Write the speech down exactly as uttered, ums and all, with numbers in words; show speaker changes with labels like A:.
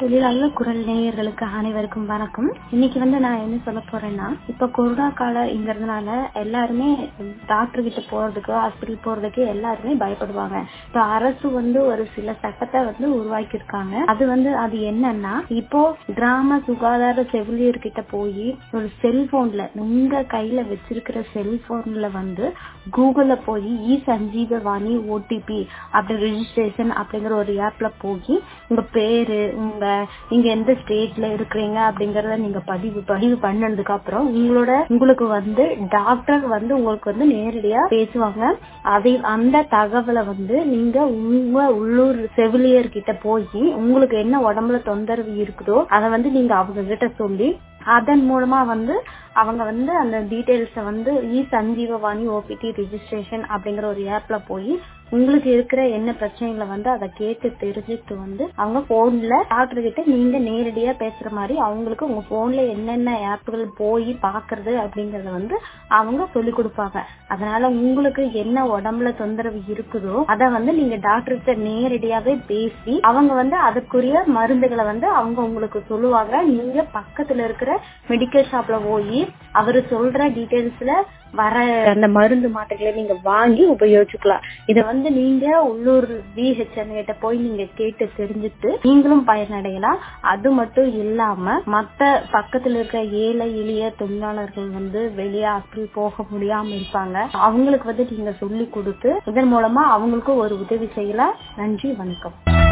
A: தொழிலாளர் குரல் நேயர்களுக்கு அனைவருக்கும் வணக்கம். இன்னைக்கு வந்து நான் என்ன சொல்ல போறேன்னா, இப்ப கொரோனா காலங்கிறதுனால எல்லாருமே டாக்டர் கிட்ட போறதுக்கு ஹாஸ்பிட்டல் போறதுக்கு எல்லாருமே பயப்படுவாங்க. இப்போ அரசு வந்து ஒரு சில சட்டத்தை வந்து உருவாக்கி இருக்காங்க. அது வந்து அது என்னன்னா, இப்போ கிராம சுகாதார செவிலியர்கிட்ட போய் ஒரு செல்போன்ல உங்க கையில வச்சிருக்கிற செல்போன்ல வந்து கூகுள்ல போய் இ சஞ்சீவவாணி ஓடிபி அப்படி ரெஜிஸ்ட்ரேஷன் அப்படிங்கிற ஒரு ஆப்ல போய் உங்க பேரு, உங்க நீங்க எந்த ஸ்டேட்ல இருக்கிறீங்க அப்படிங்கறத நீங்க பதிவு பதிவு பண்ணதுக்கு அப்புறம் உங்களோட உங்களுக்கு வந்து டாக்டர் வந்து உங்களுக்கு வந்து நேரடியா பேசுவாங்க. அதை அந்த தகவலை வந்து நீங்க உங்க உள்ளூர் செவிலியர் கிட்ட போய் உங்களுக்கு என்ன உடம்புல தொந்தரவு இருக்குதோ அதை வந்து நீங்க அவங்க கிட்ட சொல்லி அதன் மூலமா வந்து அவங்க வந்து அந்த டீடைல்ஸ வந்து இ சஞ்சீவவாணி ஓபிடி ரெஜிஸ்ட்ரேஷன் அப்படிங்கிற ஒரு ஆப்ல போய் உங்களுக்கு இருக்கிற என்ன பிரச்சனைகளை வந்து அதை கேட்டு தெரிஞ்சுட்டு வந்து அவங்க போன்ல டாக்டர் கிட்ட நீங்க நேரடியா பேசுற மாதிரி அவங்களுக்கு உங்க போன்ல என்னென்ன ஆப்கள் போய் பாக்குறது அப்படிங்கறத வந்து அவங்க சொல்லி கொடுப்பாங்க. அதனால உங்களுக்கு என்ன உடம்புல தொந்தரவு இருக்குதோ அதை வந்து நீங்க டாக்டர்கிட்ட நேரடியாவே பேசி அவங்க வந்து அதுக்குரிய மருந்துகளை வந்து அவங்க உங்களுக்கு சொல்லுவாங்க. நீங்க பக்கத்துல இருக்கிற மெடிக்கல் ஷாப்ல போய் அவரு சொல்ற டீடைல்ஸ்ல வர அந்த மருந்து மாத்திரைகளை நீங்க வாங்கி உபயோகிச்சுக்கலாம். இத வந்து நீங்க உள்ளூர் பிஹெச்என் கிட்ட போய் நீங்க கேட்டு தெரிஞ்சுட்டு நீங்களும் பயனடையலாம். அது மட்டும் இல்லாம மத்த பக்கத்துல இருக்க ஏழை எளிய தொழிலாளர்கள் வந்து வெளியே ஹாஸ்பிட்டல் போக முடியாம இருப்பாங்க. அவங்களுக்கு வந்து நீங்க சொல்லி கொடுத்து இதன் மூலமா அவங்களுக்கும் ஒரு உதவி செய்யலாம். நன்றி, வணக்கம்.